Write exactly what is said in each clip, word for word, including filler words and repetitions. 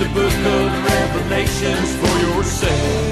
book of Revelations for yourself.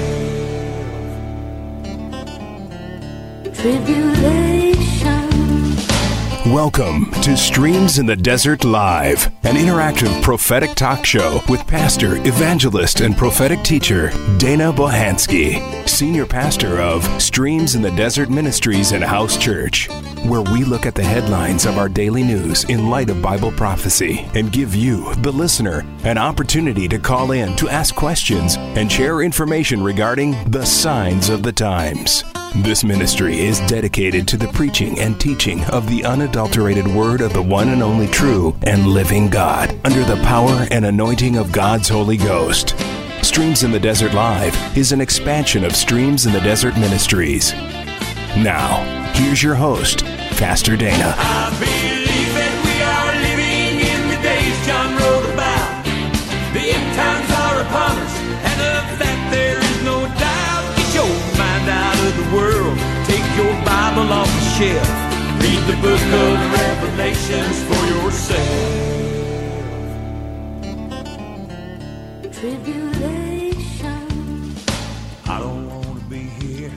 Tribulation. Welcome to Streams in the Desert Live, an interactive prophetic talk show with pastor, evangelist, and prophetic teacher Dana Bohansky, senior pastor of Streams in the Desert Ministries and House Church, where we look at the headlines of our daily news in light of Bible prophecy and give you, the listener, an opportunity to call in to ask questions and share information regarding the signs of the times. This ministry is dedicated to the preaching and teaching of the unadulterated word of the one and only true and living God, under the power and anointing of God's Holy Ghost. Streams in the Desert Live is an expansion of Streams in the Desert Ministries. Now, here's your host, Pastor Dana. I believe that we are living in the days John wrote about. The end times are upon us, and of that there is no doubt. Get your mind out of the world, take your Bible off the shelf, read the book of Revelations for yourself. Tribulation. I don't want to be here.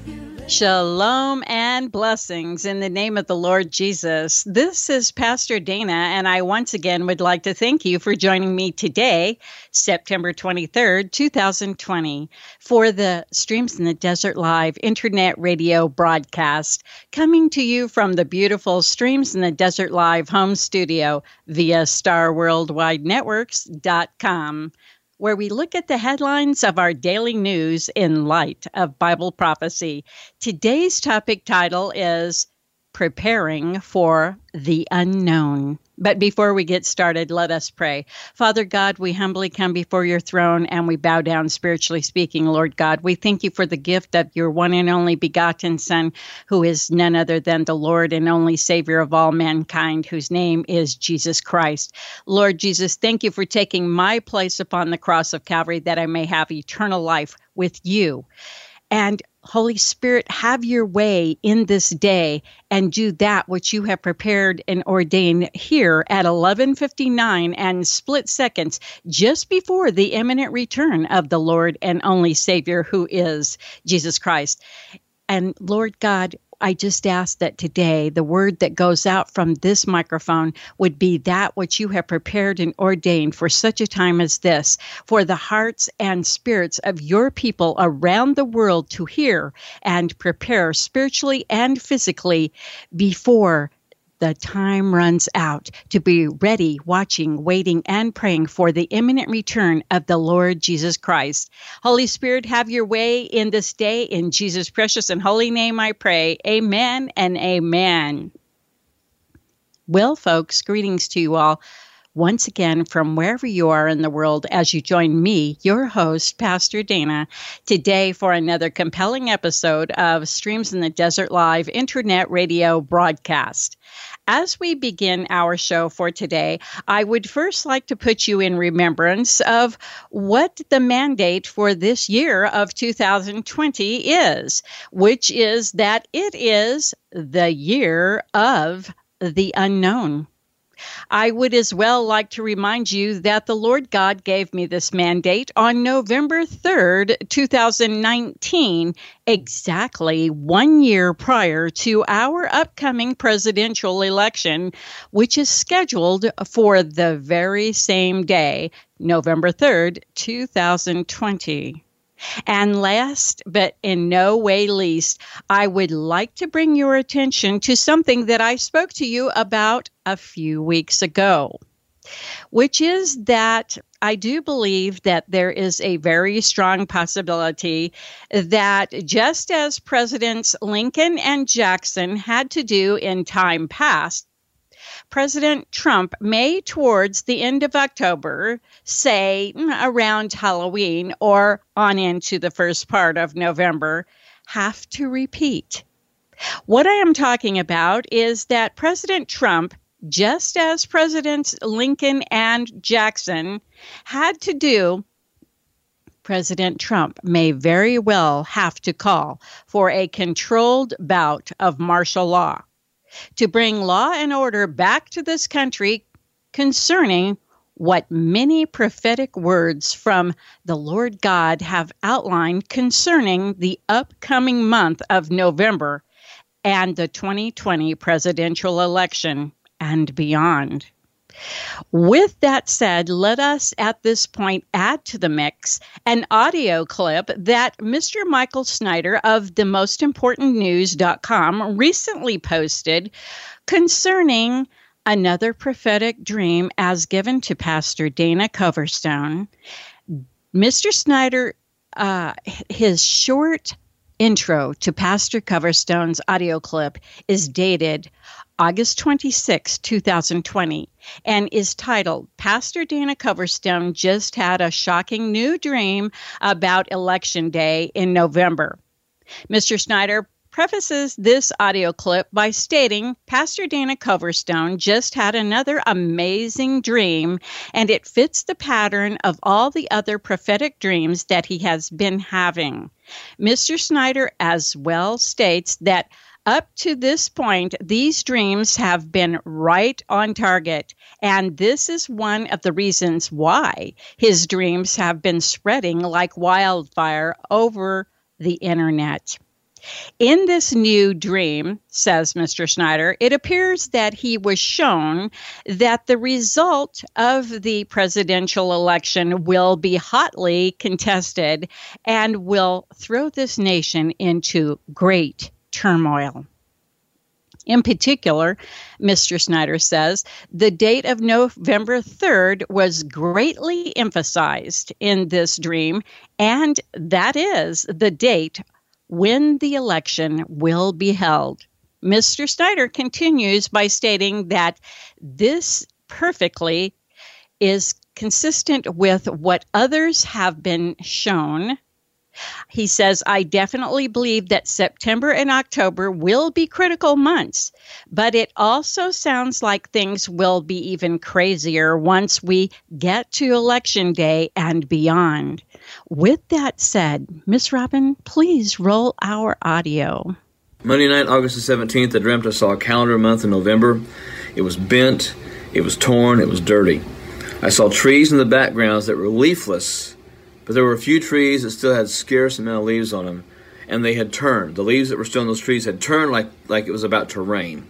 Shalom and blessings in the name of the Lord Jesus. This is Pastor Dana, and I once again would like to thank you for joining me today, September twenty-third, twenty twenty, for the Streams in the Desert Live internet radio broadcast, coming to you from the beautiful Streams in the Desert Live home studio via star worldwide networks dot com. Where we look at the headlines of our daily news in light of Bible prophecy. Today's topic title is Preparing for the Unknown. But before we get started, let us pray. Father God, we humbly come before your throne and we bow down spiritually speaking, Lord God. We thank you for the gift of your one and only begotten Son, who is none other than the Lord and only Savior of all mankind, whose name is Jesus Christ. Lord Jesus, thank you for taking my place upon the cross of Calvary that I may have eternal life with you. And Holy Spirit, have your way in this day and do that which you have prepared and ordained here at eleven fifty-nine and split seconds just before the imminent return of the Lord and only Savior, who is Jesus Christ. And Lord God, I just ask that today the word that goes out from this microphone would be that which you have prepared and ordained for such a time as this, for the hearts and spirits of your people around the world to hear and prepare spiritually and physically before the time runs out, to be ready, watching, waiting, and praying for the imminent return of the Lord Jesus Christ. Holy Spirit, have your way in this day. In Jesus' precious and holy name I pray. Amen and amen. Well, folks, greetings to you all once again from wherever you are in the world as you join me, your host, Pastor Dana, today for another compelling episode of Streams in the Desert Live internet radio broadcast. As we begin our show for today, I would first like to put you in remembrance of what the mandate for this year of two thousand twenty is, which is that it is the year of the unknown. I would as well like to remind you that the Lord God gave me this mandate on November third, two thousand nineteen, exactly one year prior to our upcoming presidential election, which is scheduled for the very same day, November third, two thousand twenty. And last, but in no way least, I would like to bring your attention to something that I spoke to you about a few weeks ago, which is that I do believe that there is a very strong possibility that just as Presidents Lincoln and Jackson had to do in time past, President Trump may, towards the end of October, say around Halloween or on into the first part of November, have to repeat. What I am talking about is that President Trump, just as Presidents Lincoln and Jackson had to do, President Trump may very well have to call for a controlled bout of martial law to bring law and order back to this country concerning what many prophetic words from the Lord God have outlined concerning the upcoming month of November and the twenty twenty presidential election and beyond. With that said, let us at this point add to the mix an audio clip that Mister Michael Snyder of the most important news dot com recently posted concerning another prophetic dream as given to Pastor Dana Coverstone. Mister Snyder, uh, his short intro to Pastor Coverstone's audio clip is dated August twenty-sixth, twenty twenty, and is titled, Pastor Dana Coverstone Just Had a Shocking New Dream About Election Day in November. Mister Snyder prefaces this audio clip by stating, Pastor Dana Coverstone just had another amazing dream, and it fits the pattern of all the other prophetic dreams that he has been having. Mister Snyder as well states that up to this point, these dreams have been right on target, and this is one of the reasons why his dreams have been spreading like wildfire over the internet. In this new dream, says Mister Snyder, it appears that he was shown that the result of the presidential election will be hotly contested and will throw this nation into great turmoil. In particular, Mister Snyder says, the date of November third was greatly emphasized in this dream, and that is the date when the election will be held. Mister Snyder continues by stating that this perfectly is consistent with what others have been shown. He says, I definitely believe that September and October will be critical months, but it also sounds like things will be even crazier once we get to Election Day and beyond. With that said, Miss Robin, please roll our audio. Monday night, August the seventeenth, I dreamt I saw a calendar month in November. It was bent, it was torn, it was dirty. I saw trees in the backgrounds that were leafless, but there were a few trees that still had scarce amount of leaves on them, and they had turned. The leaves that were still on those trees had turned like, like it was about to rain.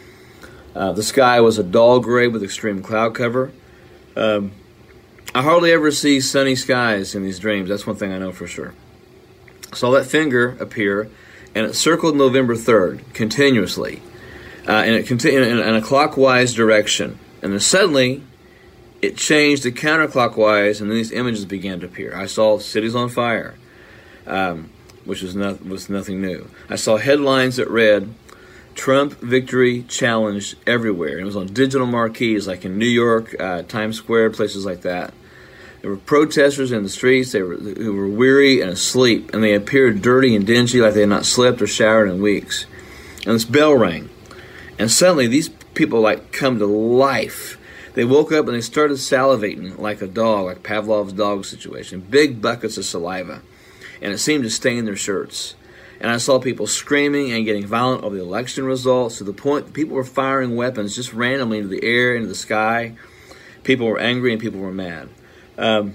Uh, the sky was a dull gray with extreme cloud cover. Um, I hardly ever see sunny skies in these dreams. That's one thing I know for sure. I saw that finger appear, and it circled November third continuously, uh, and it continued in, in a clockwise direction. And then suddenly, it changed to counterclockwise, and then these images began to appear. I saw cities on fire, um, which was, not, was nothing new. I saw headlines that read, Trump victory challenged everywhere. And it was on digital marquees like in New York, uh, Times Square, places like that. There were protesters in the streets. They were, they were weary and asleep, and they appeared dirty and dingy like they had not slept or showered in weeks. And this bell rang, and suddenly these people like come to life. They woke up and they started salivating like a dog, like Pavlov's dog situation, big buckets of saliva, and it seemed to stain their shirts. And I saw people screaming and getting violent over the election results to the point that people were firing weapons just randomly into the air, into the sky. People were angry and people were mad. Um,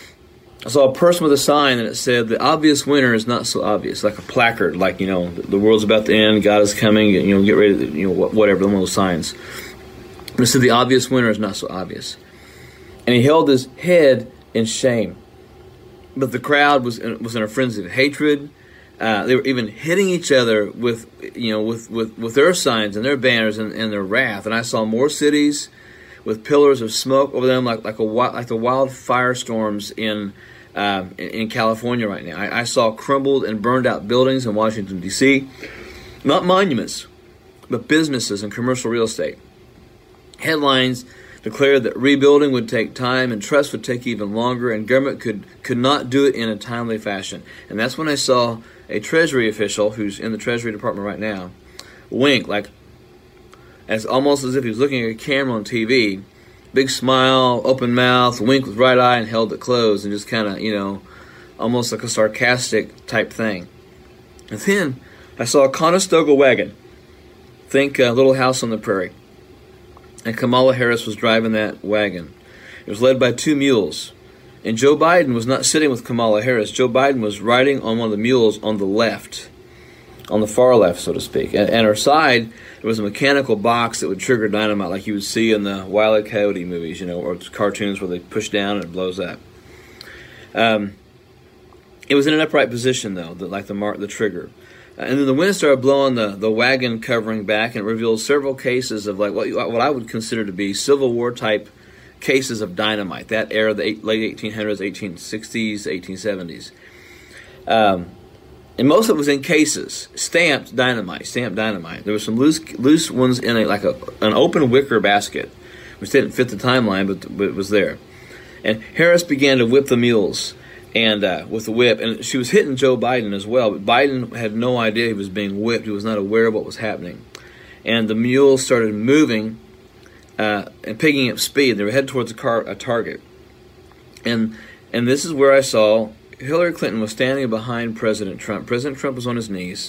I saw a person with a sign and it said, the obvious winner is not so obvious, like a placard, like, you know, the world's about to end, God is coming, you know, get ready to, you know, whatever, one of those signs. And it said the obvious winner is not so obvious. And he held his head in shame. But the crowd was in, was in a frenzy of hatred. Uh, they were even hitting each other with, you know, with, with, with their signs and their banners and, and their wrath. And I saw more cities with pillars of smoke over them, like like a like the wild firestorms in uh, in, in California right now. I, I saw crumbled and burned out buildings in Washington D C, not monuments, but businesses and commercial real estate. Headlines declared that rebuilding would take time and trust would take even longer, and government could, could not do it in a timely fashion. And that's when I saw a Treasury official who's in the Treasury Department right now wink, like as almost as if he was looking at a camera on T V. Big smile, open mouth, wink with right eye and held it closed, and just kind of, you know, almost like a sarcastic type thing. And then I saw a Conestoga wagon. Think uh, Little House on the Prairie. And Kamala Harris was driving that wagon. It was led by two mules. And Joe Biden was not sitting with Kamala Harris. Joe Biden was riding on one of the mules on the left, on the far left, so to speak. And at her side, there was a mechanical box that would trigger dynamite like you would see in the Wile E. Coyote movies, you know, or cartoons where they push down and it blows up. Um, it was in an upright position, though, the, like the mark, the trigger. Uh, and then the wind started blowing the, the wagon covering back, and it revealed several cases of like what, you, what I would consider to be Civil War-type cases of dynamite, that era, the eight, late eighteen hundreds, eighteen sixties, eighteen seventies. Um, and most of it was in cases, stamped dynamite, stamped dynamite. There were some loose loose ones in a like a an open wicker basket, which didn't fit the timeline, but, but it was there. And Harris began to whip the mules, and uh, with the whip, and she was hitting Joe Biden as well. But Biden had no idea he was being whipped; he was not aware of what was happening. And the mules started moving. Uh, and picking up speed. They were headed towards a, car, a target. And and this is where I saw Hillary Clinton was standing behind President Trump. President Trump was on his knees.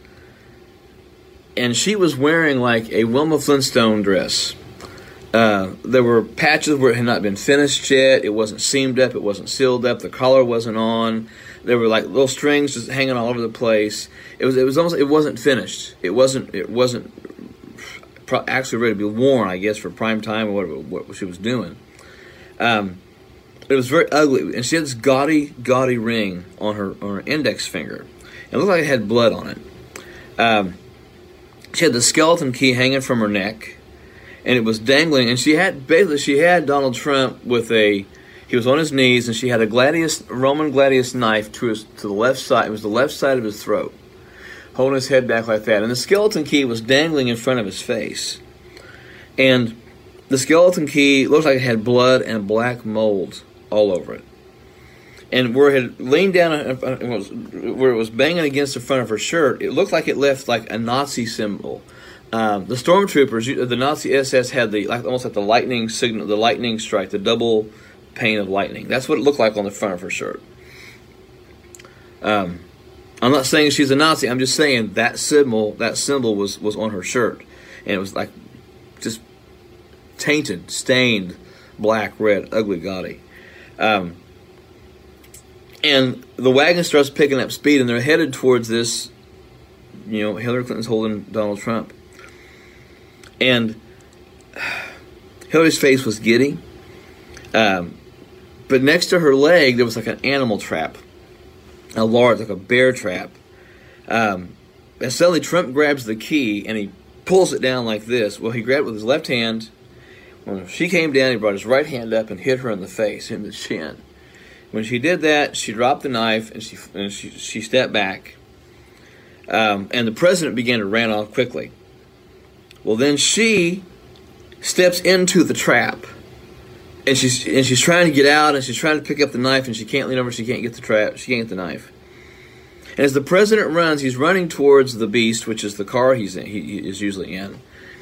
And she was wearing like a Wilma Flintstone dress. Uh, there were patches where it had not been finished yet. It wasn't seamed up. It wasn't sealed up. The collar wasn't on. There were like little strings just hanging all over the place. It was it was almost it wasn't finished. It wasn't it wasn't actually ready to be worn, I guess, for prime time or whatever what she was doing. Um, it was very ugly, and she had this gaudy, gaudy ring on her on her index finger. It looked like it had blood on it. Um, she had the skeleton key hanging from her neck, and it was dangling. And she had basically she had Donald Trump with a he was on his knees, and she had a gladius Roman gladius knife to his to the left side. It was the left side of his throat, holding his head back like that. And the skeleton key was dangling in front of his face. And the skeleton key looked like it had blood and black mold all over it. And where it had leaned down, it was, where it was banging against the front of her shirt, it looked like it left like a Nazi symbol. Um, the stormtroopers, the Nazi S S had the like almost like the lightning signal, the lightning strike, the double pane of lightning. That's what it looked like on the front of her shirt. Um... I'm not saying she's a Nazi. I'm just saying that symbol, that symbol was, was on her shirt, and it was like just tainted, stained, black, red, ugly, gaudy. Um, and the wagon starts picking up speed, and they're headed towards this. You know, Hillary Clinton's holding Donald Trump, and Hillary's face was giddy. Um, but next to her leg, there was like an animal trap. A large, like a bear trap. Um, and suddenly Trump grabs the key and he pulls it down like this. Well, he grabbed it with his left hand. When she came down, he brought his right hand up and hit her in the face, in the chin. When she did that, she dropped the knife and she and she, she stepped back. Um, and the president began to run off quickly. Well, then she steps into the trap. And she's and she's trying to get out, and she's trying to pick up the knife, and she can't lean over. She can't get the trap. She can't get the knife. And as the president runs, he's running towards the beast, which is the car he's in. He is usually in.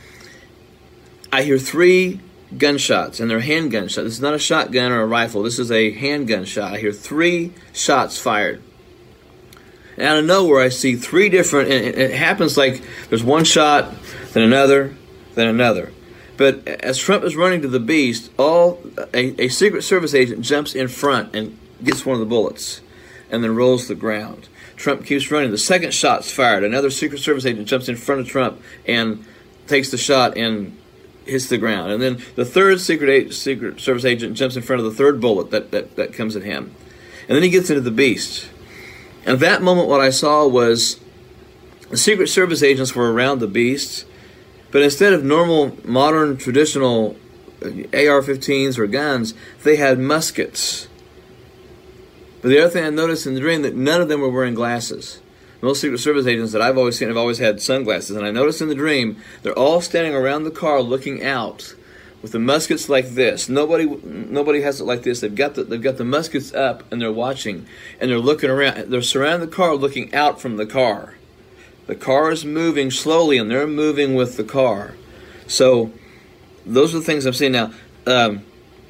I hear three gunshots, and they're handgun shots. This is not a shotgun or a rifle. This is a handgun shot. I hear three shots fired. And out of nowhere, I see three different. And it happens like there's one shot, then another, then another. But as Trump is running to the beast, all a, a Secret Service agent jumps in front and gets one of the bullets and then rolls to the ground. Trump keeps running. The second shot's fired. Another Secret Service agent jumps in front of Trump and takes the shot and hits the ground. And then the third Secret, Secret Service agent jumps in front of the third bullet that, that, that comes at him. And then he gets into the beast. And at that moment, what I saw was the Secret Service agents were around the beast. But instead of normal, modern, traditional A R fifteens or guns, they had muskets. But the other thing I noticed in the dream, that none of them were wearing glasses. Most Secret Service agents that I've always seen have always had sunglasses. And I noticed in the dream, they're all standing around the car looking out with the muskets like this. Nobody nobody has it like this. They've got the, they've got the muskets up, and they're watching. And they're looking around. They're surrounding the car looking out from the car. The car is moving slowly, and they're moving with the car. So those are the things I'm seeing now. Um,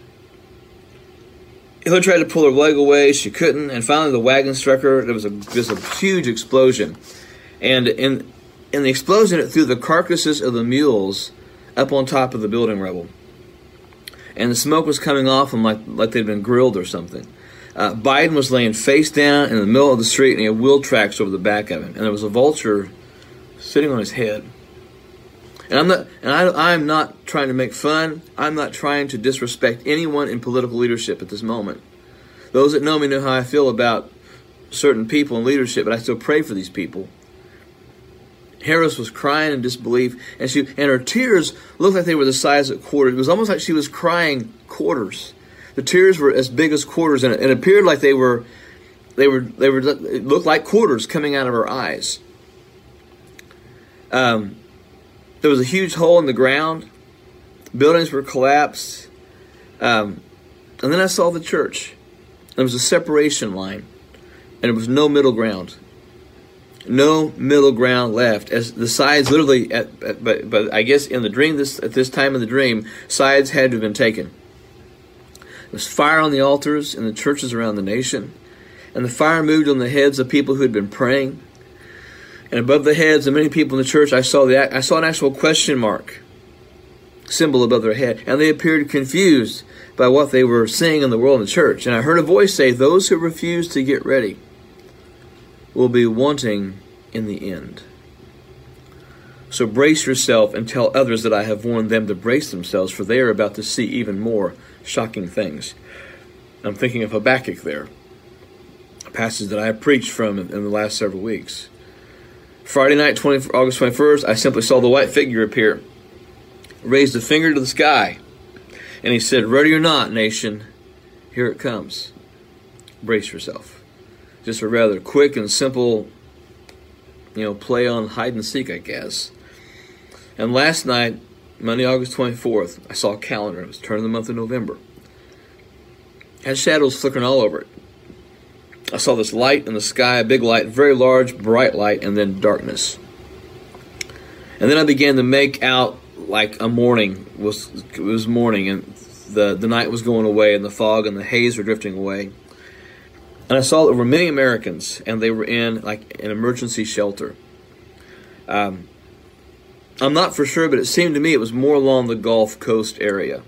Hillary tried to pull her leg away. She couldn't. And finally, the wagon struck her. There was a, there was a huge explosion. And in, in the explosion, it threw the carcasses of the mules up on top of the building rubble. and the smoke was coming off them like, like they'd been grilled or something. Uh, Biden was laying face down in the middle of the street, and he had wheel tracks over the back of him, and there was a vulture sitting on his head. And I'm not, and I, I'm not trying to make fun. I'm not trying to disrespect anyone in political leadership at this moment. Those that know me know how I feel about certain people in leadership, but I still pray for these people. Harris was crying in disbelief, and she and her tears looked like they were the size of quarters. It was almost like she was crying quarters. The tears were as big as quarters, and it, it appeared like they were, they were, they were. It looked like quarters coming out of her eyes. Um, there was a huge hole in the ground. Buildings were collapsed, um, and then I saw the church. There was a separation line, and there was no middle ground. No middle ground left, as the sides literally, at, at, but but I guess in the dream, this at this time in the dream, sides had to have been taken. There was fire on the altars in the churches around the nation, and the fire moved on the heads of people who had been praying. And above the heads of many people in the church, I saw the I saw an actual question mark symbol above their head, and they appeared confused by what they were seeing in the world in the church. And I heard a voice say, "Those who refuse to get ready will be wanting in the end. So brace yourself and tell others that I have warned them to brace themselves, for they are about to see even more shocking things." I'm thinking of Habakkuk there, a passage that I have preached from in the last several weeks. Friday night, twenty, August twenty-first, I simply saw the white figure appear, raised a finger to the sky, and he said, "Ready or not, nation, here it comes. Brace yourself." Just a rather quick and simple, you know, play on hide and seek, I guess. And last night, Monday, August twenty-fourth, I saw a calendar. It was turn of the month of November. It had shadows flickering all over it. I saw this light in the sky, a big light, very large, bright light, and then darkness. And then I began to make out like a morning. It was, it was morning, and the, the night was going away, and the fog and the haze were drifting away. And I saw there were many Americans, and they were in like an emergency shelter. Um, I'm not for sure, but it seemed to me it was more along the Gulf Coast area.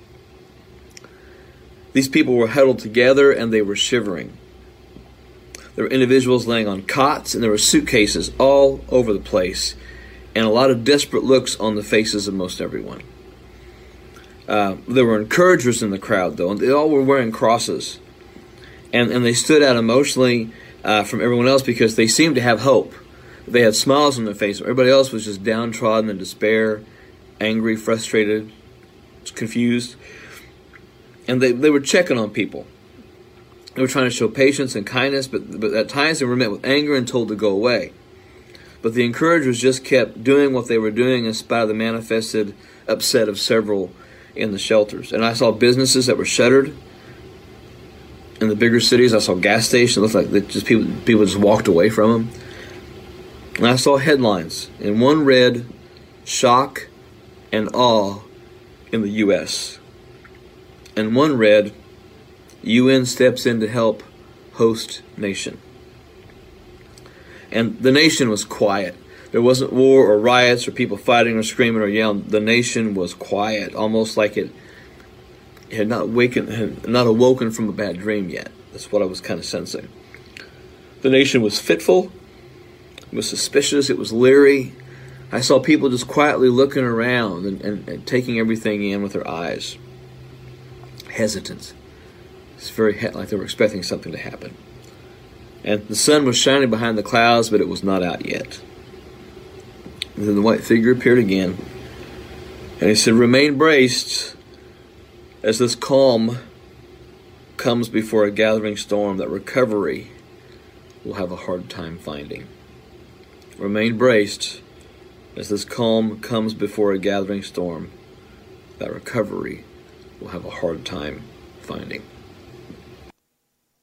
These people were huddled together, and they were shivering. There were individuals laying on cots, and there were suitcases all over the place, and a lot of desperate looks on the faces of most everyone. Uh, there were encouragers in the crowd, though, and they all were wearing crosses. And and they stood out emotionally uh, from everyone else because they seemed to have hope. They had smiles on their face. Everybody else was just downtrodden in despair, angry, frustrated, confused. And they, they were checking on people. They were trying to show patience and kindness, but, but at times they were met with anger and told to go away. But the encouragers just kept doing what they were doing in spite of the manifested upset of several in the shelters. And I saw businesses that were shuttered. In the bigger cities, I saw gas stations. It looked like they just people people just walked away from them. And I saw headlines. And one read, "Shock and Awe in the U S" And one read, "U N steps in to help host nation." And the nation was quiet. There wasn't war or riots or people fighting or screaming or yelling. The nation was quiet, almost like it had not wakened, had not awoken from a bad dream yet. That's what I was kind of sensing. The nation was fitful. It was suspicious. It was leery. I saw people just quietly looking around and, and, and taking everything in with their eyes. Hesitant. It's very he- like they were expecting something to happen. And the sun was shining behind the clouds, but it was not out yet. And then the white figure appeared again. And he said, "Remain braced, as this calm comes before a gathering storm that recovery will have a hard time finding." Remain braced, as this calm comes before a gathering storm that recovery will have a hard time finding.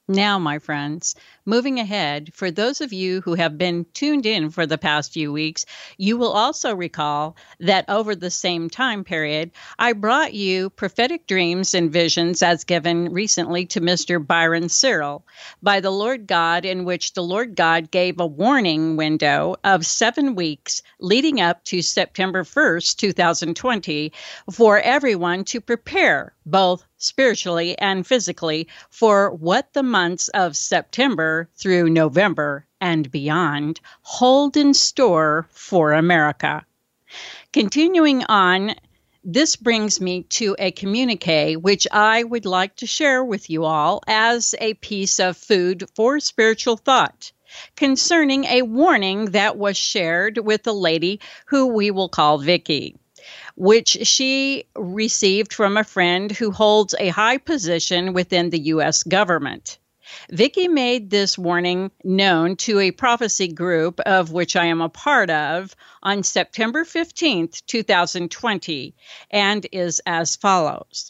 Now, my friends, moving ahead, for those of you who have been tuned in for the past few weeks, you will also recall that over the same time period, I brought you prophetic dreams and visions as given recently to Mister Byron Cyril by the Lord God, in which the Lord God gave a warning window of seven weeks leading up to September first, two thousand twenty, for everyone to prepare both spiritually and physically for what the months of September through November and beyond hold in store for America. Continuing on, this brings me to a communique which I would like to share with you all as a piece of food for spiritual thought concerning a warning that was shared with a lady who we will call Vicky, which she received from a friend who holds a high position within the U S government. Vicky made this warning known to a prophecy group of which I am a part of on September fifteenth, two thousand twenty, and is as follows.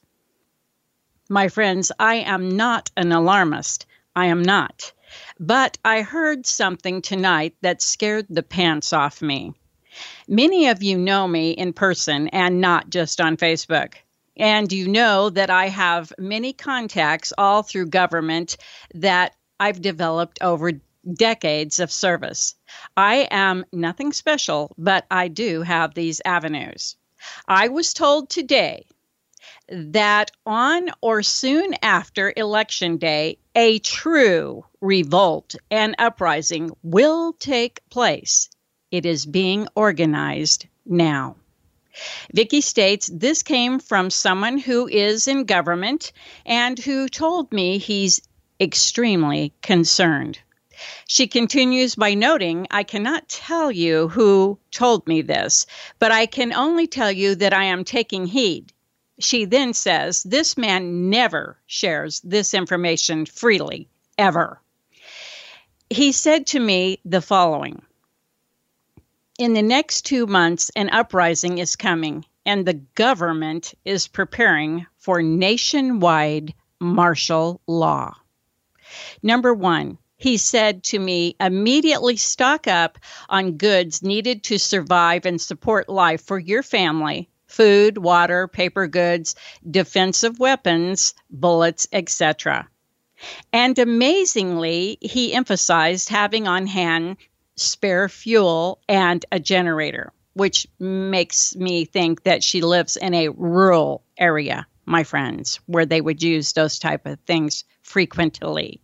My friends, I am not an alarmist. I am not. But I heard something tonight that scared the pants off me. Many of you know me in person and not just on Facebook. And you know that I have many contacts all through government that I've developed over decades of service. I am nothing special, but I do have these avenues. I was told today that on or soon after Election Day, a true revolt and uprising will take place. It is being organized now. Vicky states this came from someone who is in government and who told me he's extremely concerned. She continues by noting, I cannot tell you who told me this, but I can only tell you that I am taking heed. She then says, this man never shares this information freely, ever. He said to me the following. In the next two months, an uprising is coming, and the government is preparing for nationwide martial law. Number one, he said to me, immediately stock up on goods needed to survive and support life for your family, food, water, paper goods, defensive weapons, bullets, et cetera. And amazingly, he emphasized having on hand spare fuel and a generator, which makes me think that she lives in a rural area, my friends, where they would use those type of things frequently.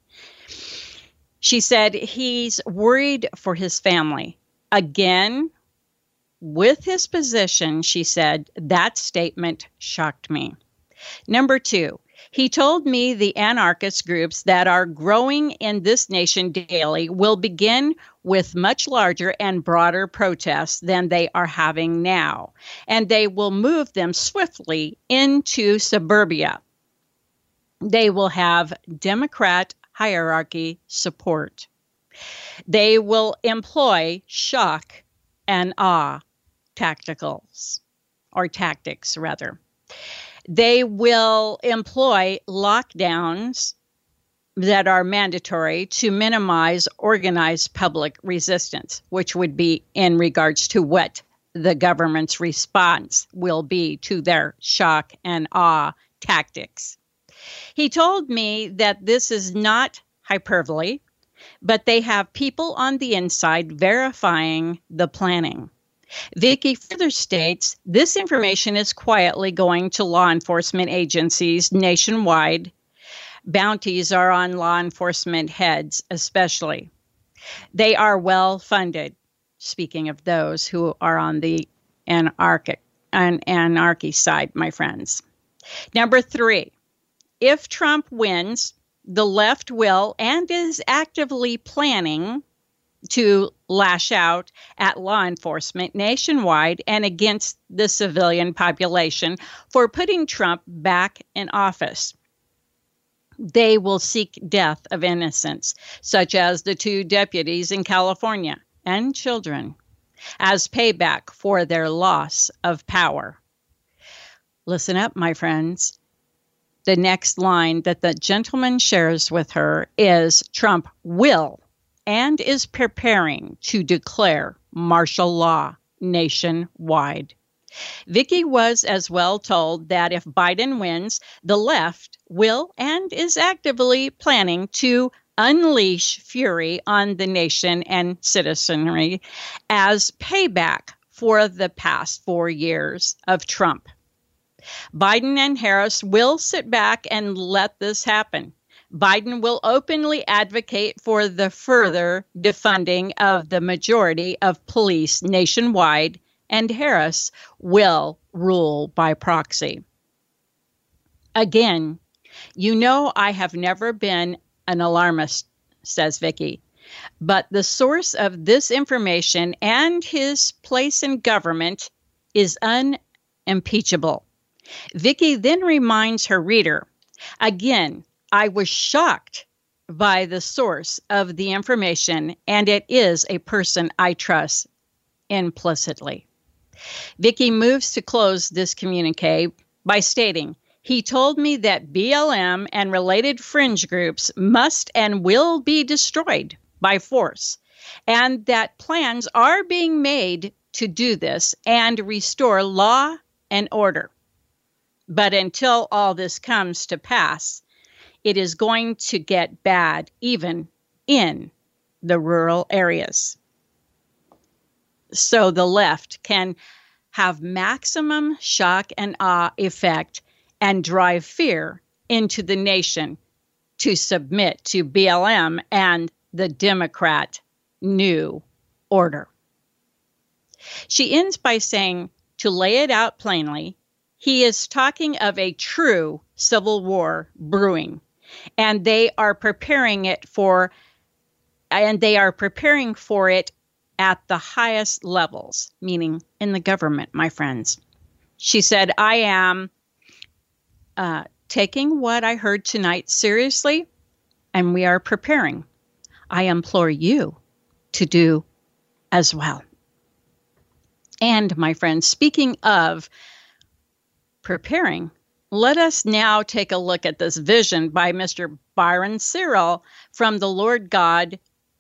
She said he's worried for his family. Again, with his position, she said, that statement shocked me. Number two, he told me the anarchist groups that are growing in this nation daily will begin with much larger and broader protests than they are having now, and they will move them swiftly into suburbia. They will have Democrat hierarchy support. They will employ shock and awe tacticals, or tactics rather. They will employ lockdowns that are mandatory to minimize organized public resistance, which would be in regards to what the government's response will be to their shock and awe tactics. He told me that this is not hyperbole, but they have people on the inside verifying the planning. Vicky further states, this information is quietly going to law enforcement agencies nationwide. Bounties are on law enforcement heads, especially. They are well funded, speaking of those who are on the anarchic, an anarchy side, my friends. Number three, if Trump wins, the left will and is actively planning to lash out at law enforcement nationwide and against the civilian population for putting Trump back in office. They will seek death of innocents, such as the two deputies in California and children, as payback for their loss of power. Listen up, my friends. the next line that the gentleman shares with her is Trump will and is preparing to declare martial law nationwide. Vicki was as well told that if Biden wins, the left will and is actively planning to unleash fury on the nation and citizenry as payback for the past four years of Trump. Biden and Harris will sit back and let this happen. Biden will openly advocate for the further defunding of the majority of police nationwide, and Harris will rule by proxy. Again, you know I have never been an alarmist, says Vicki, but the source of this information and his place in government is unimpeachable. Vicki then reminds her reader, again, I was shocked by the source of the information, and it is a person I trust implicitly. Vicki moves to close this communique by stating, he told me that B L M and related fringe groups must and will be destroyed by force, and that plans are being made to do this and restore law and order. But until all this comes to pass, it is going to get bad even in the rural areas. So the left can have maximum shock and awe effect and drive fear into the nation to submit to B L M and the Democrat New Order. She ends by saying, to lay it out plainly, he is talking of a true civil war brewing, and they are preparing it for, and they are preparing for it at the highest levels, meaning in the government, my friends. She said, I am uh, taking what I heard tonight seriously, and we are preparing. I implore you to do as well. And, my friends, speaking of preparing, let us now take a look at this vision by Mister Byron Cyril from the Lord God,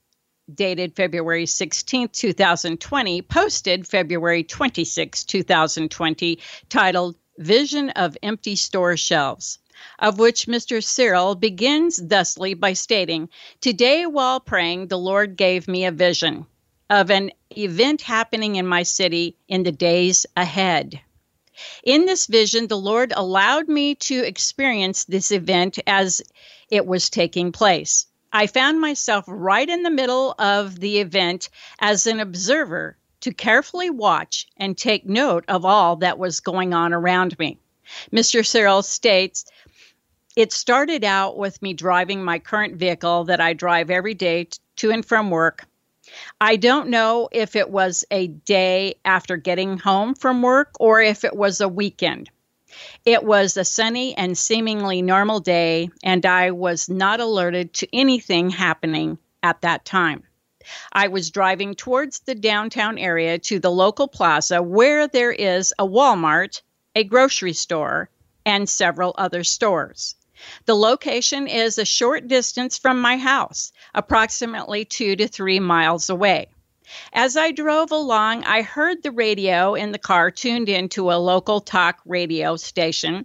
dated February sixteenth, twenty twenty, posted February twenty-sixth, twenty twenty, titled Vision of Empty Store Shelves, of which Mister Cyril begins thusly by stating, today while praying, the Lord gave me a vision of an event happening in my city in the days ahead. In this vision, the Lord allowed me to experience this event as it was taking place. I found myself right in the middle of the event as an observer to carefully watch and take note of all that was going on around me. Mister Cyril states, it started out with me driving my current vehicle that I drive every day to and from work. I don't know if it was a day after getting home from work or if it was a weekend. It was a sunny and seemingly normal day, and I was not alerted to anything happening at that time. I was driving towards the downtown area to the local plaza where there is a Walmart, a grocery store, and several other stores. The location is a short distance from my house, approximately two to three miles away. As I drove along, I heard the radio in the car tuned into a local talk radio station.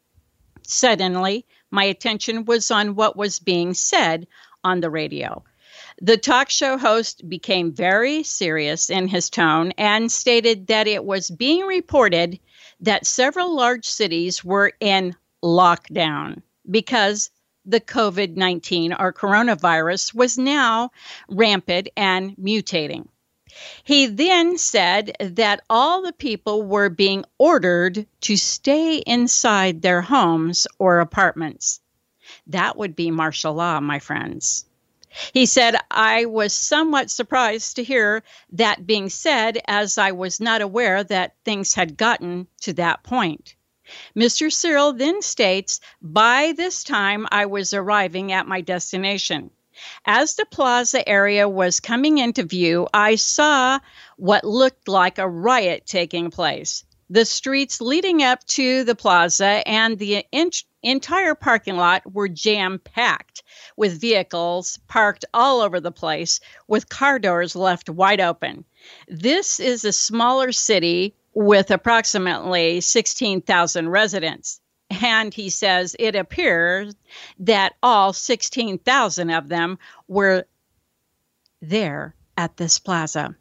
Suddenly, my attention was on what was being said on the radio. The talk show host became very serious in his tone and stated that it was being reported that several large cities were in lockdown because the covid nineteen or coronavirus was now rampant and mutating. He then said that all the people were being ordered to stay inside their homes or apartments. That would be martial law, my friends. He said, I was somewhat surprised to hear that being said, as I was not aware that things had gotten to that point. Mister Cyril then states, by this time I was arriving at my destination. As the plaza area was coming into view, I saw what looked like a riot taking place. The streets leading up to the plaza and the ent- entire parking lot were jam-packed with vehicles parked all over the place with car doors left wide open. This is a smaller city with approximately sixteen thousand residents. And he says it appears that all sixteen thousand of them were there at this plaza.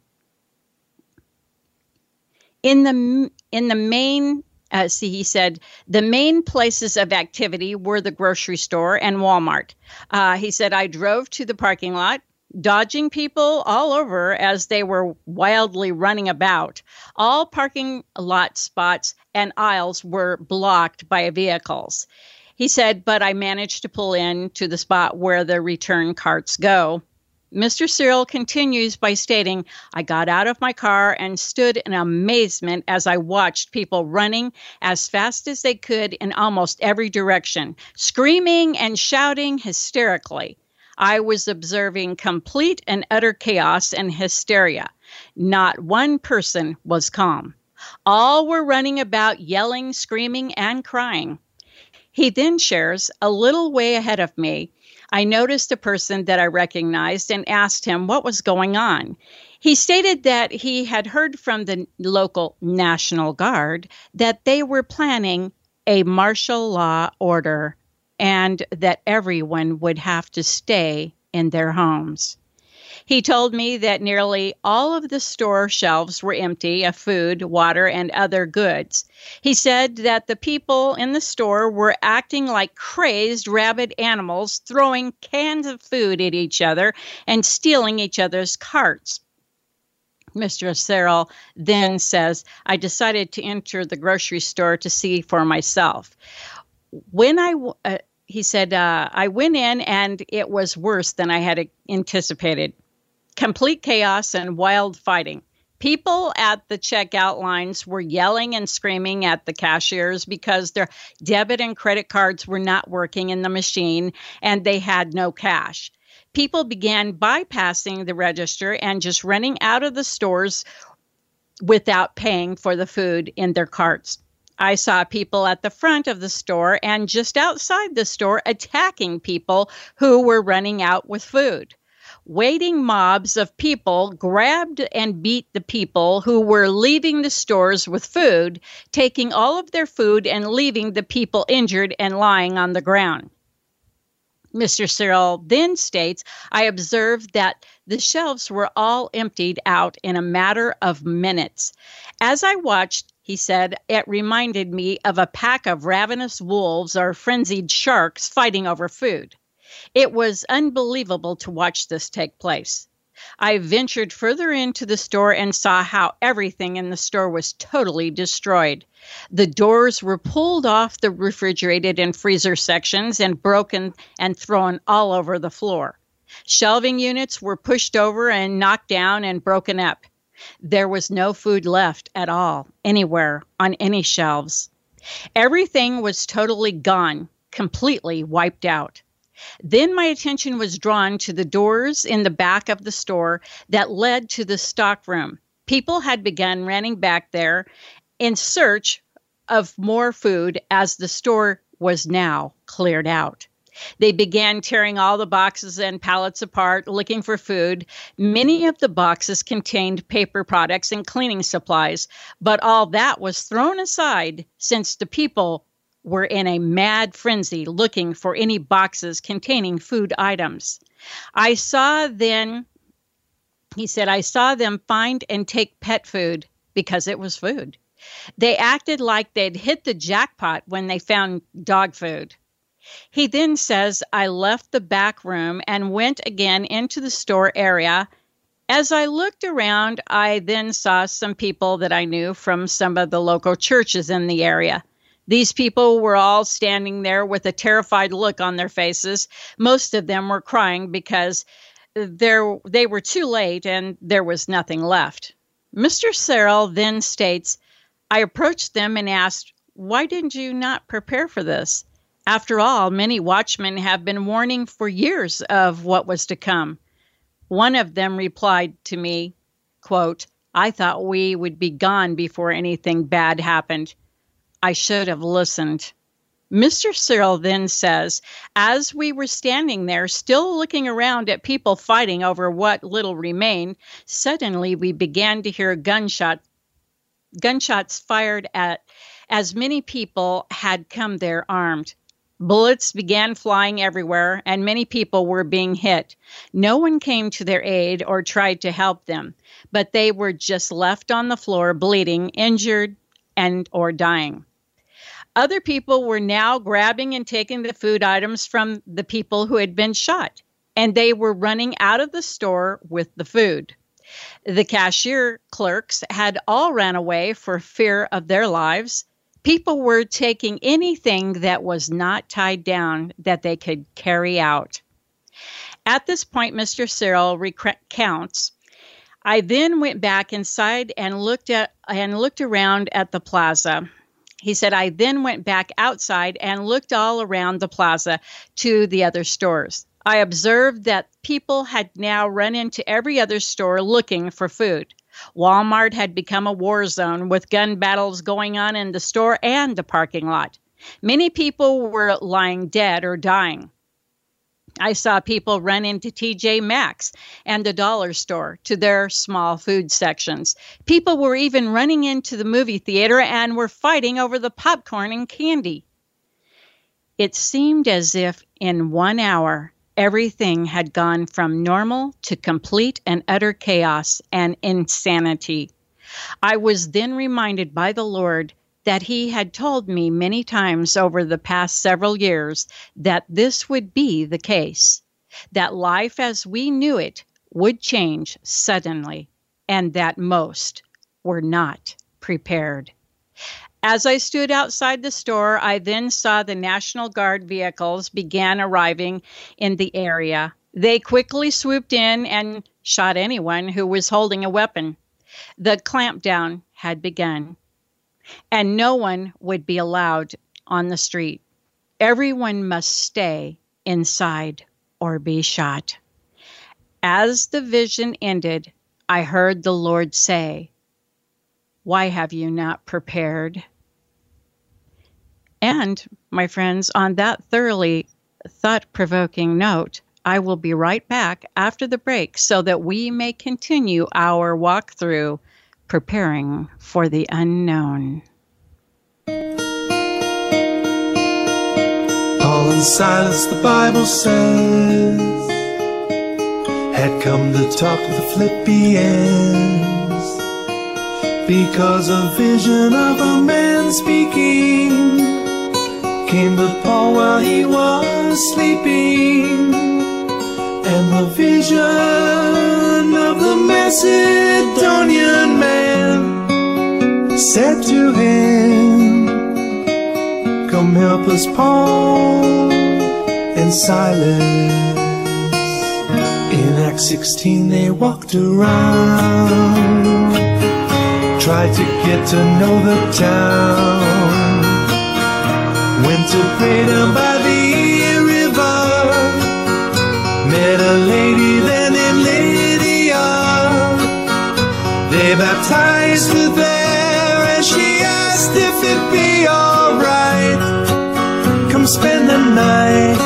In the in the main, uh, see, he said, the main places of activity were the grocery store and Walmart. Uh, he said, I drove to the parking lot, dodging people all over as they were wildly running about. All parking lot spots and aisles were blocked by vehicles. He said, but I managed to pull in to the spot where the return carts go. Mister Cyril continues by stating, I got out of my car and stood in amazement as I watched people running as fast as they could in almost every direction, screaming and shouting hysterically. I was observing complete and utter chaos and hysteria. Not one person was calm. All were running about, yelling, screaming, and crying. He then shares, a little way ahead of me, I noticed a person that I recognized and asked him what was going on. He stated that he had heard from the local National Guard that they were planning a martial law order and that everyone would have to stay in their homes. He told me that nearly all of the store shelves were empty of food, water, and other goods. He said that the people in the store were acting like crazed rabid animals, throwing cans of food at each other and stealing each other's carts. Mister Cyril then says, I decided to enter the grocery store to see for myself. When I, uh, he said, uh, I went in and it was worse than I had anticipated. Complete chaos and wild fighting. People at the checkout lines were yelling and screaming at the cashiers because their debit and credit cards were not working in the machine and they had no cash. People began bypassing the register and just running out of the stores without paying for the food in their carts. I saw people at the front of the store and just outside the store attacking people who were running out with food. Waiting mobs of people grabbed and beat the people who were leaving the stores with food, taking all of their food and leaving the people injured and lying on the ground. Mister Cyril then states, I observed that the shelves were all emptied out in a matter of minutes. As I watched, he said, it reminded me of a pack of ravenous wolves or frenzied sharks fighting over food. It was unbelievable to watch this take place. I ventured further into the store and saw how everything in the store was totally destroyed. The doors were pulled off the refrigerated and freezer sections and broken and thrown all over the floor. Shelving units were pushed over and knocked down and broken up. There was no food left at all, anywhere, on any shelves. Everything was totally gone, completely wiped out. Then my attention was drawn to the doors in the back of the store that led to the stock room. People had begun running back there in search of more food as the store was now cleared out. They began tearing all the boxes and pallets apart, looking for food. Many of the boxes contained paper products and cleaning supplies, but all that was thrown aside since the people were in a mad frenzy looking for any boxes containing food items. I saw then, he said, I saw them find and take pet food because it was food. They acted like they'd hit the jackpot when they found dog food. He then says, I left the back room and went again into the store area. As I looked around, I then saw some people that I knew from some of the local churches in the area. These people were all standing there with a terrified look on their faces. Most of them were crying because there, they were too late and there was nothing left. Mister Cyril then states, I approached them and asked, why didn't you not prepare for this? After all, many watchmen have been warning for years of what was to come. One of them replied to me, quote, I thought we would be gone before anything bad happened. I should have listened. Mister Cyril then says, as we were standing there, still looking around at people fighting over what little remained, suddenly we began to hear gunshot, gunshots fired at as many people had come there armed. Bullets began flying everywhere, and many people were being hit. No one came to their aid or tried to help them, but they were just left on the floor, bleeding, injured, and or dying. Other people were now grabbing and taking the food items from the people who had been shot, and they were running out of the store with the food. The cashier clerks had all ran away for fear of their lives. People were taking anything that was not tied down that they could carry out. At this point, Mister Cyril recounts, I then went back inside and looked at and looked around at the plaza. He said, I then went back outside and looked all around the plaza to the other stores. I observed that people had now run into every other store looking for food. Walmart had become a war zone with gun battles going on in the store and the parking lot. Many people were lying dead or dying. I saw people run into T J Maxx and the dollar store to their small food sections. People were even running into the movie theater and were fighting over the popcorn and candy. It seemed as if in one hour, everything had gone from normal to complete and utter chaos and insanity. I was then reminded by the Lord that He had told me many times over the past several years that this would be the case, that life as we knew it would change suddenly, and that most were not prepared. As I stood outside the store, I then saw the National Guard vehicles began arriving in the area. They quickly swooped in and shot anyone who was holding a weapon. The clampdown had begun, and no one would be allowed on the street. Everyone must stay inside or be shot. As the vision ended, I heard the Lord say, "Why have you not prepared?" And, my friends, on that thoroughly thought-provoking note, I will be right back after the break so that we may continue our walk through preparing for the unknown. Paul and Silas, the Bible says, had come to talk with the Philippians, because a vision of a man speaking came to Paul while he was sleeping, and the vision of the Macedonian man said to him, "Come help us, Paul and Silas." In Acts sixteen they walked around, tried to get to know the town, went to pray down by the river, met a lady there named Lydia. They baptized her there, and she asked if it'd be alright. Come spend the night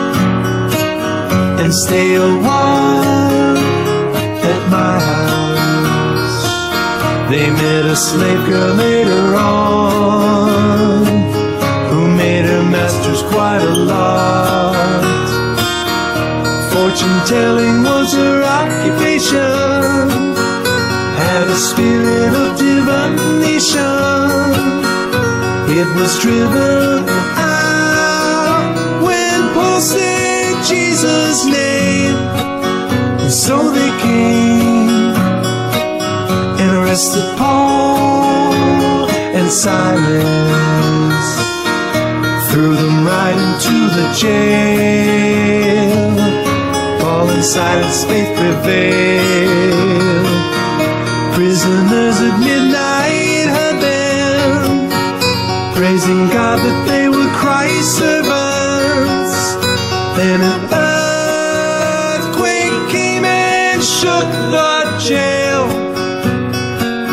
and stay a while at my house. They met a slave girl later on, who made her masters quite a lot. Fortune telling was her occupation, had a spirit of divination. It was driven out when Paul said Jesus' name, and so they came and arrested Paul and Silas, threw them right into the jail. Paul and Silas' faith prevailed. Prisoners at midnight heard them praising God that they were Christ's servants. Then an earthquake came and shook the jail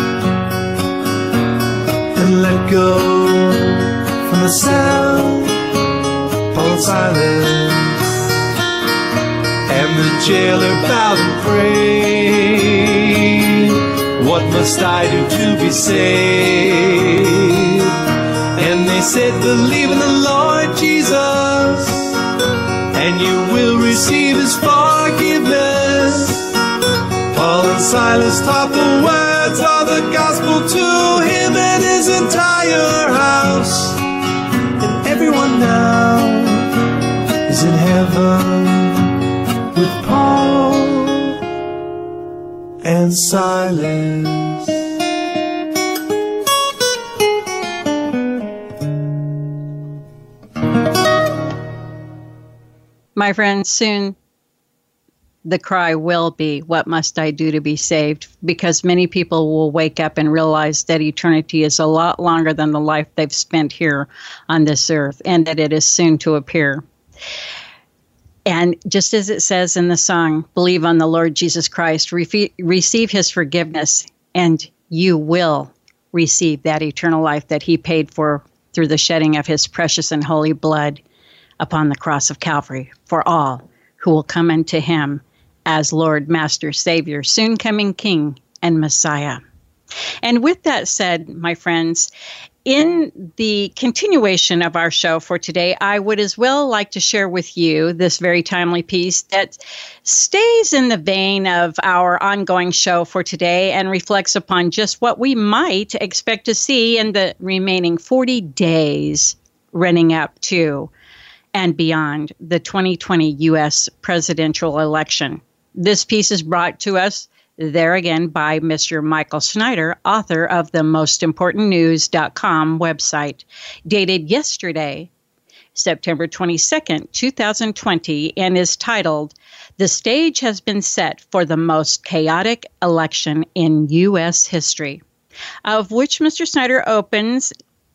and let go from the sound in silence, and the jailer bowed and prayed, what must I do to be saved? And they said, believe in the Lord Jesus, and you will receive his forgiveness. Paul and Silas taught the words of the gospel to him and his entire house. And everyone now is in heaven with Paul and Silas. My friends, soon the cry will be, what must I do to be saved? Because many people will wake up and realize that eternity is a lot longer than the life they've spent here on this earth, and that it is soon to appear. And just as it says in the song, believe on the Lord Jesus Christ, re- receive his forgiveness, and you will receive that eternal life that he paid for through the shedding of his precious and holy blood upon the cross of Calvary for all who will come unto him as Lord, Master, Savior, soon coming King and Messiah. And with that said, my friends, in the continuation of our show for today, I would as well like to share with you this very timely piece that stays in the vein of our ongoing show for today and reflects upon just what we might expect to see in the remaining forty days running up to and beyond the twenty twenty U S presidential election. This piece is brought to us there again by Mister Michael Snyder, author of the most important news dot com website, dated yesterday, September twenty-second, twenty twenty, and is titled, "The Stage Has Been Set for the Most Chaotic Election in U S History," of which Mister Snyder opens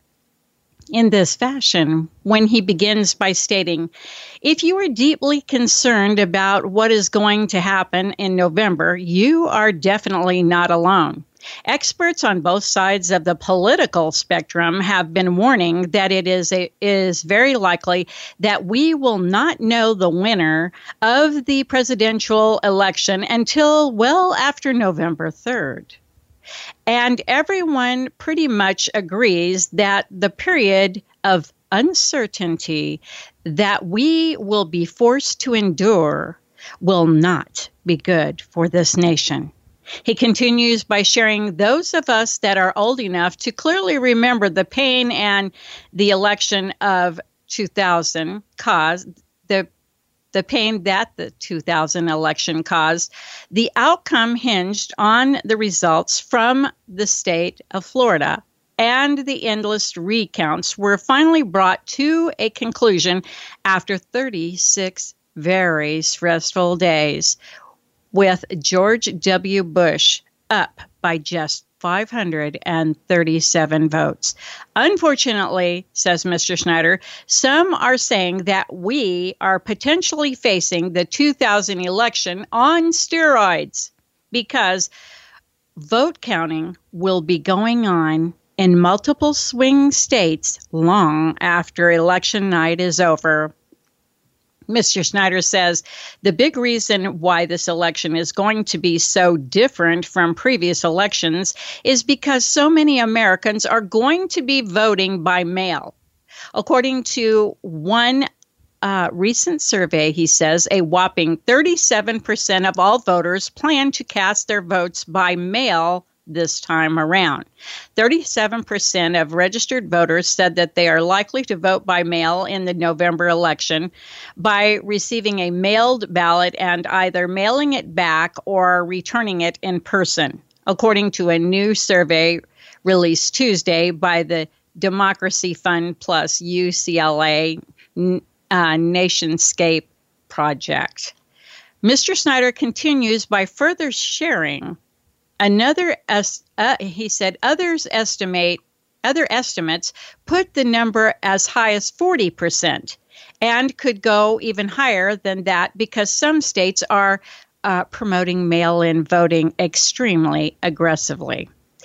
in this fashion when he begins by stating, if you are deeply concerned about what is going to happen in November, you are definitely not alone. Experts on both sides of the political spectrum have been warning that it is a, is very likely that we will not know the winner of the presidential election until well after November third. And everyone pretty much agrees that the period of uncertainty that we will be forced to endure will not be good for this nation. He continues by sharing those of us that are old enough to clearly remember the pain and the election of two thousand caused, the the pain that the two thousand election caused. The outcome hinged on the results from the state of Florida, and the endless recounts were finally brought to a conclusion after thirty-six very stressful days, with George W. Bush up by just five hundred thirty-seven votes. Unfortunately, says Mister Snyder, some are saying that we are potentially facing the two thousand election on steroids because vote counting will be going on in multiple swing states long after election night is over. Mister Snyder says the big reason why this election is going to be so different from previous elections is because so many Americans are going to be voting by mail. According to one uh, recent survey, he says a whopping thirty-seven percent of all voters plan to cast their votes by mail this time around. thirty-seven percent of registered voters said that they are likely to vote by mail in the November election by receiving a mailed ballot and either mailing it back or returning it in person, according to a new survey released Tuesday by the Democracy Fund Plus U C L A uh, Nationscape Project. Mister Snyder continues by further sharing Another, uh, he said, others estimate, other estimates put the number as high as forty percent and could go even higher than that because some states are uh, promoting mail-in voting extremely aggressively.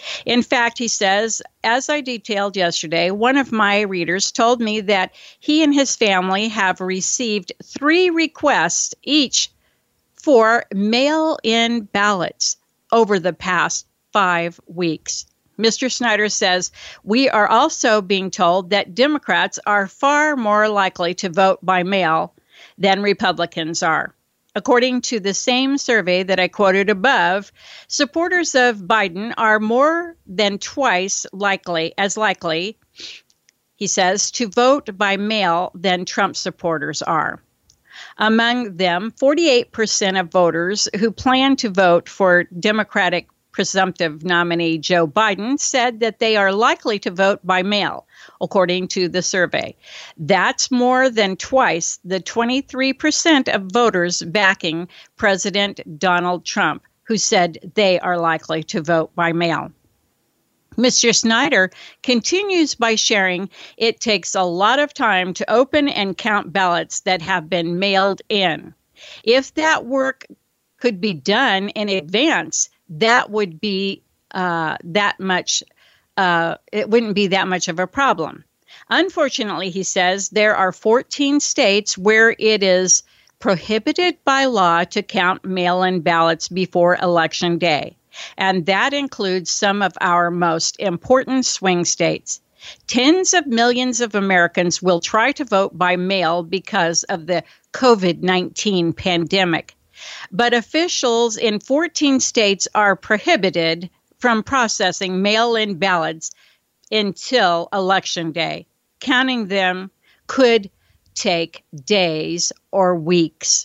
In fact, he says, as I detailed yesterday, one of my readers told me that he and his family have received three requests each for mail-in ballots over the past five weeks. Mister Snyder says, we are also being told that Democrats are far more likely to vote by mail than Republicans are. According to the same survey that I quoted above, supporters of Biden are more than twice likely, as likely, he says, to vote by mail than Trump supporters are. Among them, forty-eight percent of voters who plan to vote for Democratic presumptive nominee Joe Biden said that they are likely to vote by mail, according to the survey. That's more than twice the twenty-three percent of voters backing President Donald Trump, who said they are likely to vote by mail. Mister Snyder continues by sharing it takes a lot of time to open and count ballots that have been mailed in. If that work could be done in advance, that would be uh, that much, uh, it wouldn't be that much of a problem. Unfortunately, he says, there are fourteen states where it is prohibited by law to count mail-in ballots before Election Day. And that includes some of our most important swing states. Tens of millions of Americans will try to vote by mail because of the covid nineteen pandemic. But officials in fourteen states are prohibited from processing mail-in ballots until Election Day. Counting them could take days or weeks.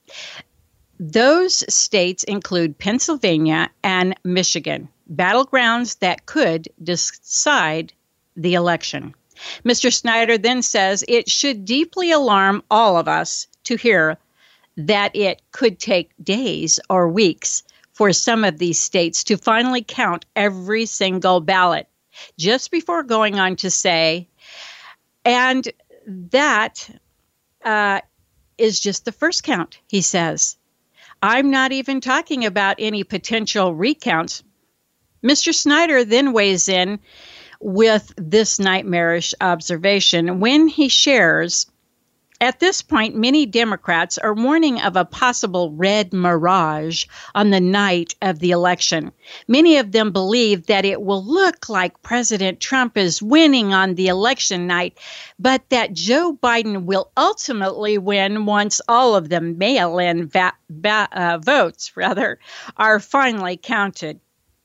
Those states include Pennsylvania and Michigan, battlegrounds that could decide the election. Mister Snyder then says it should deeply alarm all of us to hear that it could take days or weeks for some of these states to finally count every single ballot, just before going on to say, and that uh, is just the first count, he says. I'm not even talking about any potential recounts. Mister Snyder then weighs in with this nightmarish observation when he shares, at this point, many Democrats are warning of a possible red mirage on the night of the election. Many of them believe that it will look like President Trump is winning on the election night, but that Joe Biden will ultimately win once all of the mail-in va- va- uh, votes rather, are finally counted.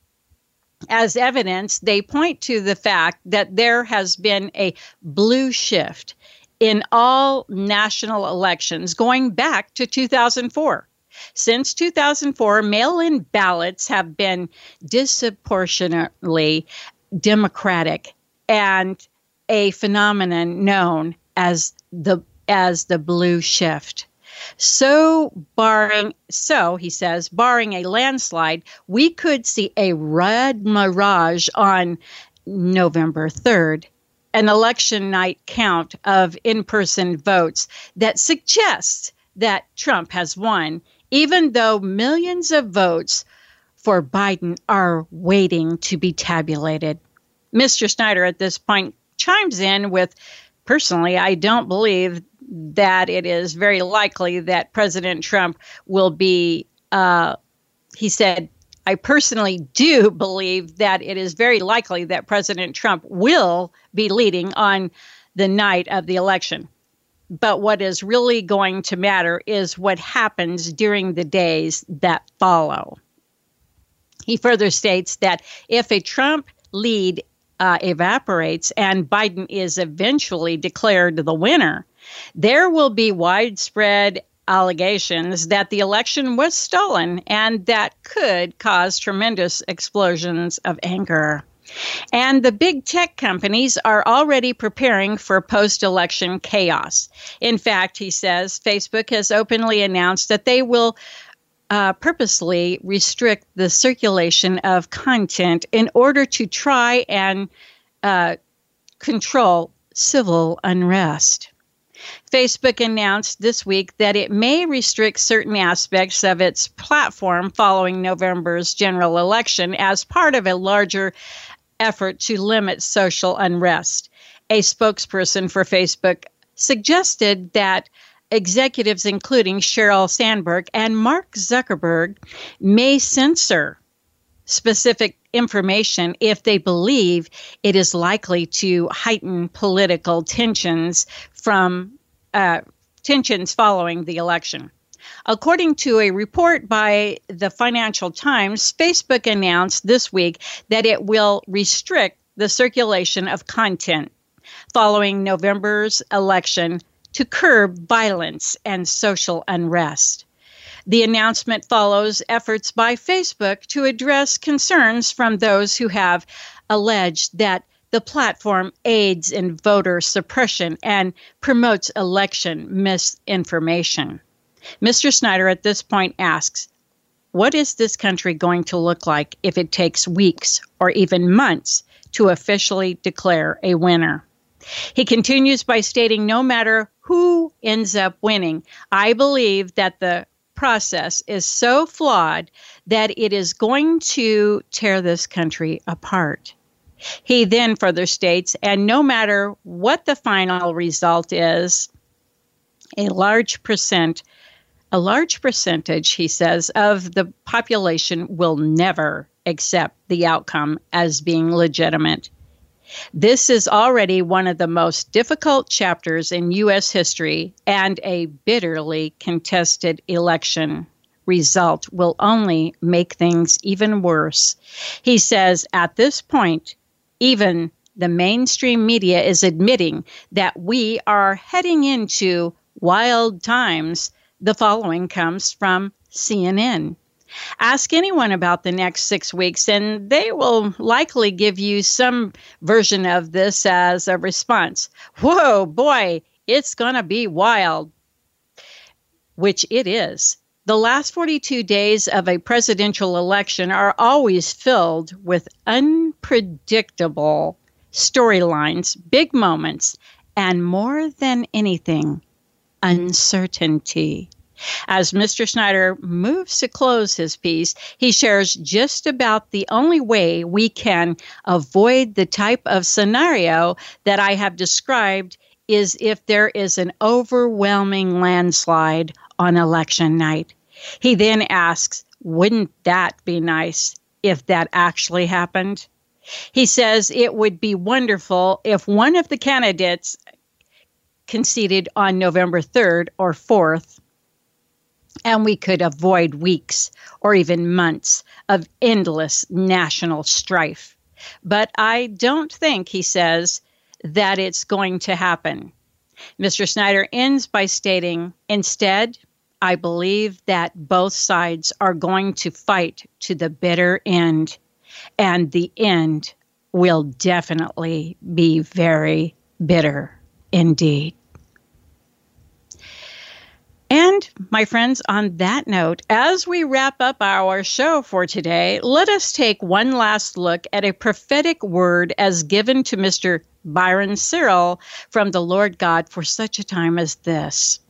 As evidence, they point to the fact that there has been a blue shift in all national elections going back to two thousand four. Since two thousand four, mail-in ballots have been disproportionately Democratic and a phenomenon known as the as the blue shift. So barring, so he says, barring a landslide, we could see a red mirage on November third. An election night count of in-person votes that suggests that Trump has won, even though millions of votes for Biden are waiting to be tabulated. Mister Snyder at this point chimes in with, personally, I don't believe that it is very likely that President Trump will be, uh, he said, I personally do believe that it is very likely that President Trump will be leading on the night of the election. But what is really going to matter is what happens during the days that follow. He further states that if a Trump lead uh, evaporates and Biden is eventually declared the winner, there will be widespread allegations that the election was stolen and that could cause tremendous explosions of anger. And the big tech companies are already preparing for post-election chaos. In fact, he says, Facebook has openly announced that they will uh, purposely restrict the circulation of content in order to try and uh, control civil unrest. Facebook announced this week that it may restrict certain aspects of its platform following November's general election as part of a larger effort to limit social unrest. A spokesperson for Facebook suggested that executives, including Sheryl Sandberg and Mark Zuckerberg, may censor specific information if they believe it is likely to heighten political tensions from uh, tensions following the election. According to a report by the Financial Times, Facebook announced this week that it will restrict the circulation of content following November's election to curb violence and social unrest. The announcement follows efforts by Facebook to address concerns from those who have alleged that the platform aids in voter suppression and promotes election misinformation. Mister Snyder at this point asks, what is this country going to look like if it takes weeks or even months to officially declare a winner? He continues by stating, no matter who ends up winning, I believe that the process is so flawed that it is going to tear this country apart. He then further states, and no matter what the final result is, a large percent, a large percentage, he says, of the population will never accept the outcome as being legitimate. This is already one of the most difficult chapters in U S history, and a bitterly contested election result will only make things even worse. He says, at this point, even the mainstream media is admitting that we are heading into wild times. The following comes from C N N. Ask anyone about the next six weeks, and they will likely give you some version of this as a response. Whoa, boy, it's going to be wild, which it is. The last forty-two days of a presidential election are always filled with unpredictable storylines, big moments, and more than anything, uncertainty. As Mister Snyder moves to close his piece, he shares just about the only way we can avoid the type of scenario that I have described is if there is an overwhelming landslide on election night. He then asks, wouldn't that be nice if that actually happened? He says it would be wonderful if one of the candidates conceded on November third or fourth, and we could avoid weeks or even months of endless national strife. But I don't think, he says, that it's going to happen. Mister Snyder ends by stating, instead, I believe that both sides are going to fight to the bitter end, and the end will definitely be very bitter indeed. And, my friends, on that note, as we wrap up our show for today, let us take one last look at a prophetic word as given to Mister Byron Cyril from the Lord God for such a time as this,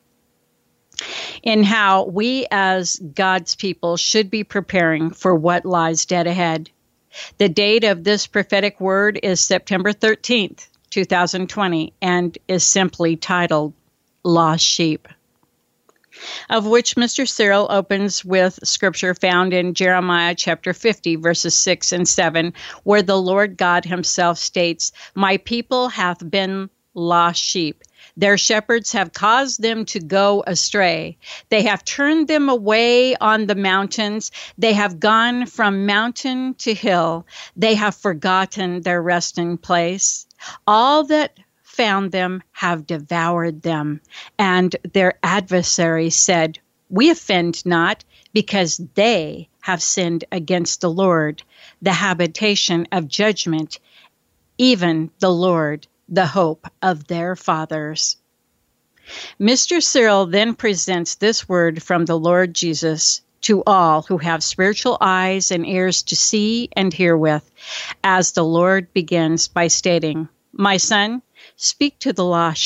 in how we as God's people should be preparing for what lies dead ahead. The date of this prophetic word is September thirteenth, twenty twenty, and is simply titled Lost Sheep, of which Mister Cyril opens with scripture found in Jeremiah chapter fifty, verses six and seven, where the Lord God himself states, my people hath been lost sheep. Their shepherds have caused them to go astray. They have turned them away on the mountains. They have gone from mountain to hill. They have forgotten their resting place. All that found them have devoured them. And their adversaries said, we offend not, because they have sinned against the Lord, the habitation of judgment, even the Lord, the hope of their fathers. Mister Cyril then presents this word from the Lord Jesus to all who have spiritual eyes and ears to see and hear with, as the Lord begins by stating, my son, speak to the lost sheep,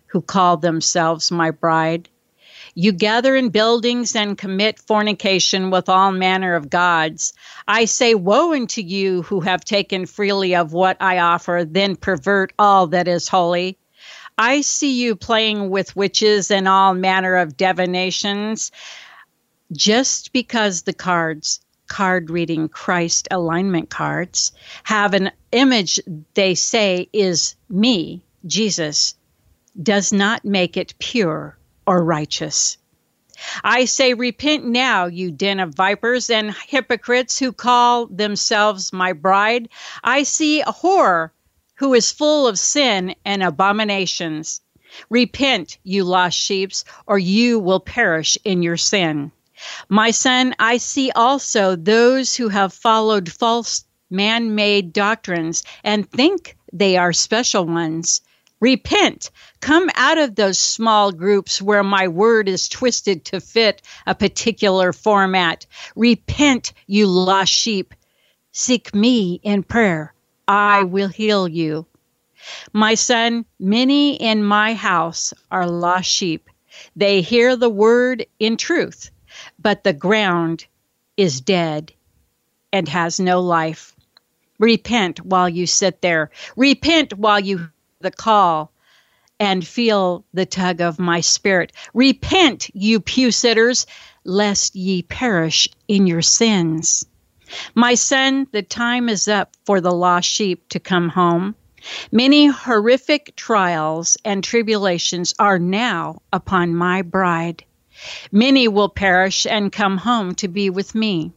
who call themselves my bride. You gather in buildings and commit fornication with all manner of gods. I say, woe unto you who have taken freely of what I offer, then pervert all that is holy. I see you playing with witches and all manner of divinations. Just because the cards, card reading Christ alignment cards, have an image they say is me, Jesus, does not make it pure or righteous. I say, repent now, you den of vipers and hypocrites who call themselves my bride. I see a whore who is full of sin and abominations. Repent, you lost sheep, or you will perish in your sin. My son, I see also those who have followed false man-made doctrines and think they are special ones. Repent. Come out of those small groups where my word is twisted to fit a particular format. Repent, you lost sheep. Seek me in prayer. I will heal you. My son, many in my house are lost sheep. They hear the word in truth, but the ground is dead and has no life. Repent while you sit there. Repent while you hear the call and feel the tug of my spirit. Repent, you pew sitters, lest ye perish in your sins. My son, the time is up for the lost sheep to come home. Many horrific trials and tribulations are now upon my bride. Many will perish and come home to be with me.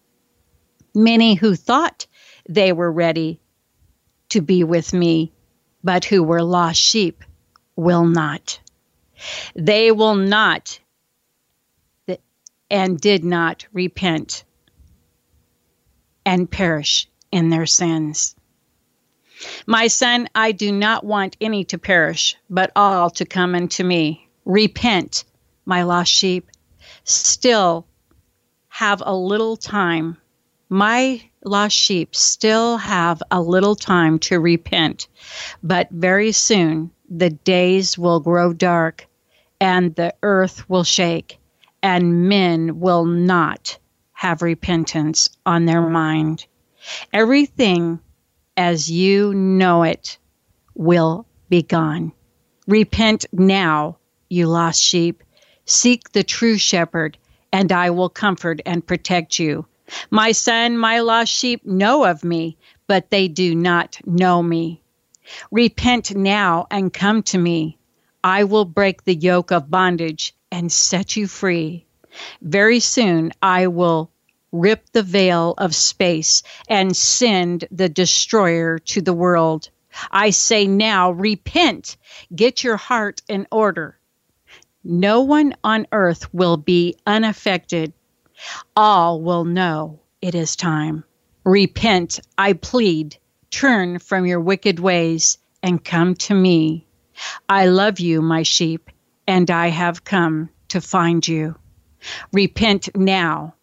Many who thought they were ready to be with me, but who were lost sheep, will not. They will not and did not repent and perish in their sins. My son, I do not want any to perish, but all to come unto me. Repent, my lost sheep. Still have a little time. My lost sheep still have a little time to repent, but very soon the days will grow dark and the earth will shake and men will not have repentance on their mind. Everything as you know it will be gone. Repent now, you lost sheep. Seek the true shepherd, and I will comfort and protect you. My son, my lost sheep know of me, but they do not know me. Repent now and come to me. I will break the yoke of bondage and set you free. Very soon I will rip the veil of space and send the destroyer to the world. I say now, repent. Get your heart in order. No one on earth will be unaffected. All will know it is time. Repent, I plead. Turn from your wicked ways and come to me. I love you, my sheep, and I have come to find you. Repent now.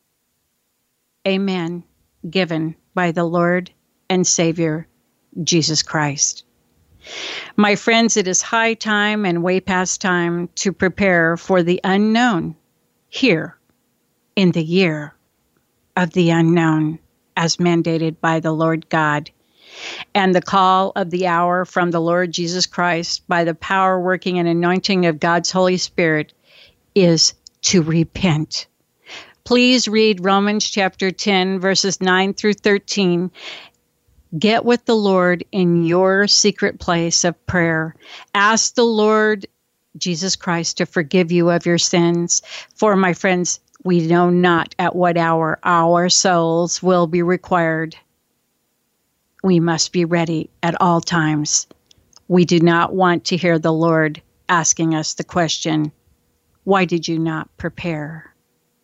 Amen. Given by the Lord and Savior, Jesus Christ. My friends, it is high time and way past time to prepare for the unknown here in the year of the unknown as mandated by the Lord God. And the call of the hour from the Lord Jesus Christ by the power, working, and anointing of God's Holy Spirit is to repent. Please read Romans chapter ten, verses nine through thirteen. Get with the Lord in your secret place of prayer. Ask the Lord Jesus Christ to forgive you of your sins. For, my friends, we know not at what hour our souls will be required. We must be ready at all times. We do not want to hear the Lord asking us the question, why did you not prepare?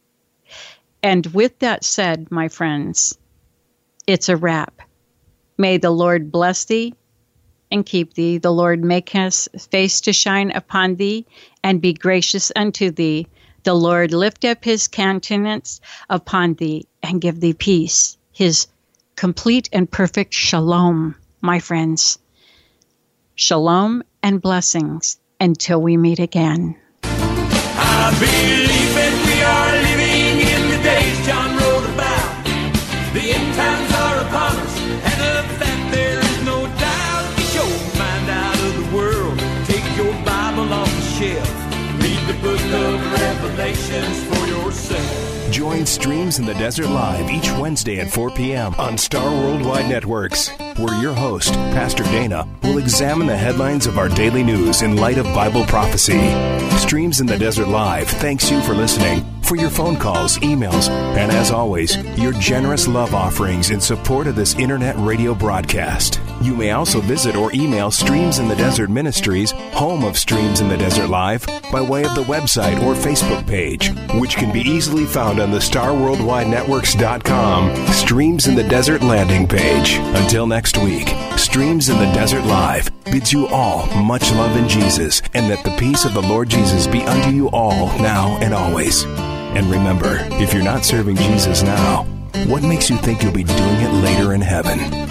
And with that said, my friends, it's a wrap. May the Lord bless thee and keep thee. The Lord make his face to shine upon thee and be gracious unto thee. The Lord lift up his countenance upon thee and give thee peace. His complete and perfect shalom, my friends. Shalom and blessings Until we meet again. I believe that we are living in the days John wrote about. The end times are upon us, and of that there is no doubt. Get your mind out of the world, take your Bible off the shelf, read the book of Revelations for yourself. Join Streams in the Desert Live each Wednesday at four p.m. on Star Worldwide Networks, where your host, Pastor Dana, will examine the headlines of our daily news in light of Bible prophecy. Streams in the Desert Live thanks you for listening, for your phone calls, emails, and as always, your generous love offerings in support of this internet radio broadcast. You may also visit or email Streams in the Desert Ministries, home of Streams in the Desert Live, by way of the website or Facebook page, which can be easily found on the star worldwide networks dot com Streams in the Desert landing page. Until next week, Streams in the Desert Live bids you all much love in Jesus, and that the peace of the Lord Jesus be unto you all now and always. And remember, if you're not serving Jesus now, what makes you think you'll be doing it later in heaven?